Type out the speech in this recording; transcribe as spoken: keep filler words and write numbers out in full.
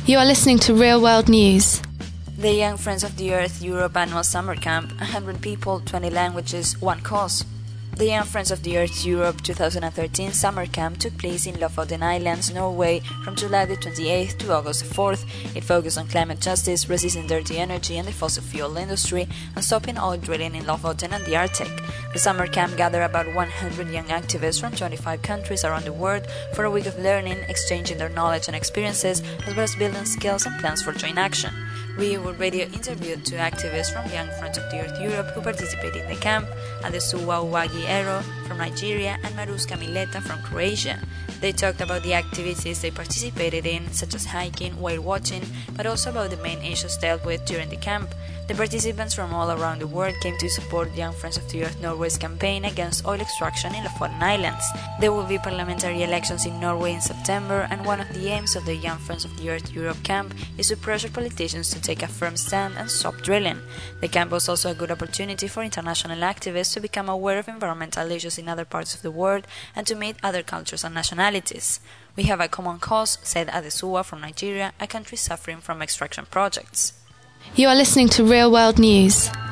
You are listening to Real World News. The Young Friends of the Earth Europe Annual Summer Camp, one hundred people, twenty languages, one cause. The Young Friends of the Earth Europe twenty thirteen Summer Camp took place in Lofoten Islands, Norway, from July the twenty-eighth to August the fourth. It focused on climate justice, resisting dirty energy and the fossil fuel industry, and stopping oil drilling in Lofoten and the Arctic. The summer camp gathered about one hundred young activists from twenty-five countries around the world for a week of learning, exchanging their knowledge and experiences, as well as building skills and plans for joint action. Real World Radio interviewed two activists from Young Friends of the Earth Europe who participated in the camp, Adesuwa Uwagi Ero from Nigeria and Maruska Mileta from Croatia. They talked about the activities they participated in, such as hiking, whale watching, but also about the main issues dealt with during the camp. The participants from all around the world came to support Young Friends of the Earth Norway's campaign against oil extraction in Lofoten Islands. There will be parliamentary elections in Norway in September, and one of the aims of the Young Friends of the Earth Europe camp is to pressure politicians to take a firm stand and stop drilling. The camp was also a good opportunity for international activists to become aware of environmental issues in other parts of the world and to meet other cultures and nationalities. We have a common cause, said Adesuwa from Nigeria, a country suffering from extraction projects. You are listening to Real World News.